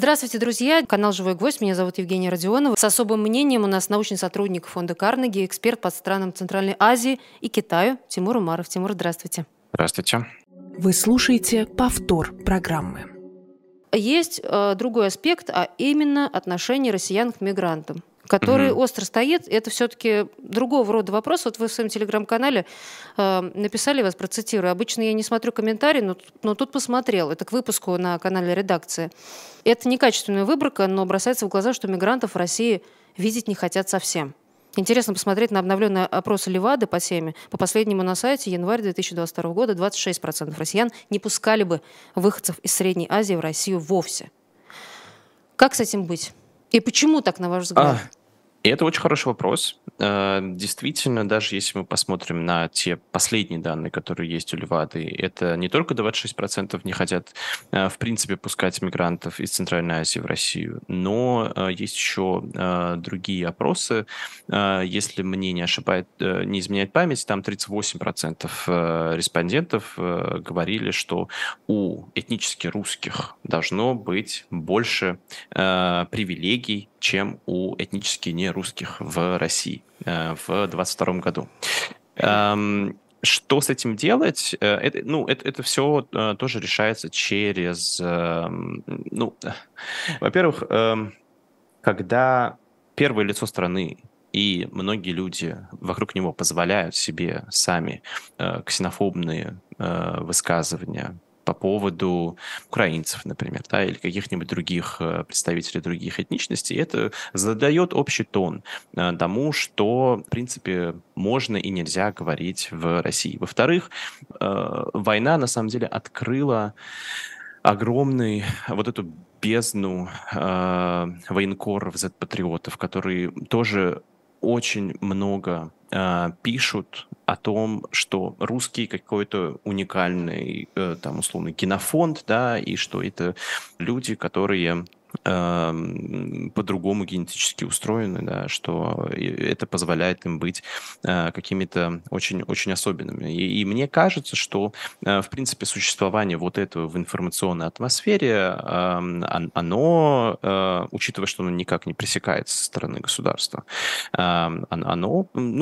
Здравствуйте, друзья. Канал «Живой гвоздь». Меня зовут Евгения Родионова. С особым мнением у нас научный сотрудник фонда Карнеги, эксперт по странам Центральной Азии и Китаю Тимур Умаров. Тимур, здравствуйте. Здравствуйте. Вы слушаете повтор программы. Есть другой аспект, а именно отношение россиян к мигрантам, который остро стоит. Это все-таки другого рода вопрос. Вот вы в своем телеграм-канале написали, вас процитирую. Обычно я не смотрю комментарии, но тут посмотрел. Это к выпуску на канале «Редакция». Это некачественная выборка, но бросается в глаза, что мигрантов в России видеть не хотят совсем. Интересно посмотреть на обновленный опрос Левады по теме. По последнему на сайте январь 2022 года 26% россиян не пускали бы выходцев из Средней Азии в Россию вовсе. Как с этим быть? И почему так, на ваш взгляд? Это очень хороший вопрос. Действительно, даже если мы посмотрим на те последние данные, которые есть у Левады, это не только 26% не хотят, в принципе, пускать мигрантов из Центральной Азии в Россию, но есть еще другие опросы. Если мне не изменяет память, там 38% респондентов говорили, что у этнически русских должно быть больше привилегий, чем у этнически нерусских в России в 2022 году. Что с этим делать? Это все тоже решается через... во-первых, когда первое лицо страны и многие люди вокруг него позволяют себе сами ксенофобные высказывания по поводу украинцев, например, или каких-нибудь других представителей других этничностей, это задает общий тон тому, что, в принципе, можно и нельзя говорить в России. Во-вторых, война, на самом деле, открыла огромную вот эту бездну военкоров, зет-патриотов, которые тоже очень много пишут о том, что русский какой-то уникальный, условно, генофонд, и что это люди, которые по-другому генетически устроены, что это позволяет им быть какими-то очень, очень особенными. И мне кажется, что, в принципе, существование вот этого в информационной атмосфере, оно, учитывая, что оно никак не пресекается со стороны государства, оно,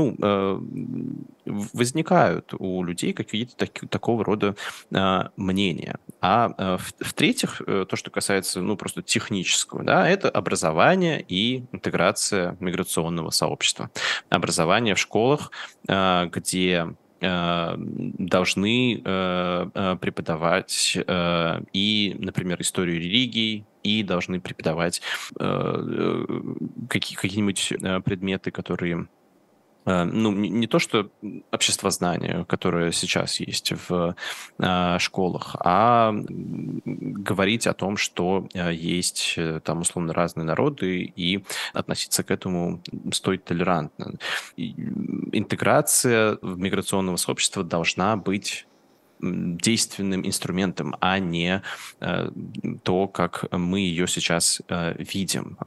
возникают у людей какие-то такого рода мнения. А в-третьих, то, что касается, просто технического, это образование и интеграция миграционного сообщества. Образование в школах, где должны преподавать и, например, историю религий, и должны преподавать какие-нибудь предметы, которые... не то, что обществознание, которое сейчас есть в школах, а говорить о том, что есть там условно разные народы, и относиться к этому стоит толерантно. Интеграция в миграционного сообщества должна быть действенным инструментом, а не то, как мы ее сейчас видим.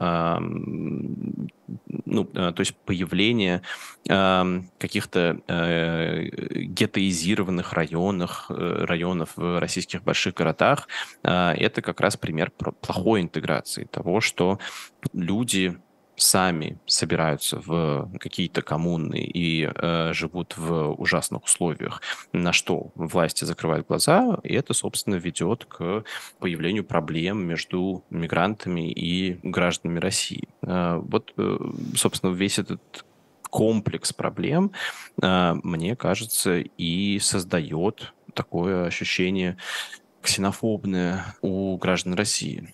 То есть появление каких-то геттоизированных районов в российских больших городах, это как раз пример плохой интеграции, того, что люди сами собираются в какие-то коммуны и живут в ужасных условиях, на что власти закрывают глаза, и это, собственно, ведет к появлению проблем между мигрантами и гражданами России. Вот, собственно, весь этот комплекс проблем, мне кажется, и создает такое ощущение ксенофобное у граждан России.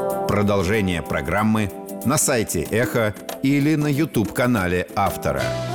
Продолжение программы на сайте Эхо или на YouTube-канале автора.